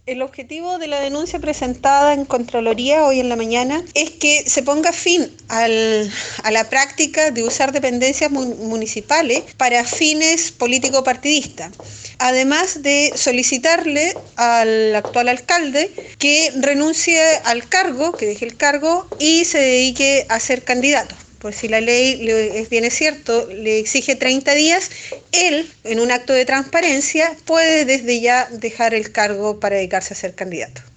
El objetivo de la denuncia presentada en Contraloría hoy en la mañana es que se ponga fin a la práctica de usar dependencias municipales para fines político-partidistas, además de solicitarle al actual alcalde que renuncie al cargo, que deje el cargo y se dedique a ser candidato. Pues si la ley, es bien es cierto, le exige 30 días, él, en un acto de transparencia, puede desde ya dejar el cargo para dedicarse a ser candidato.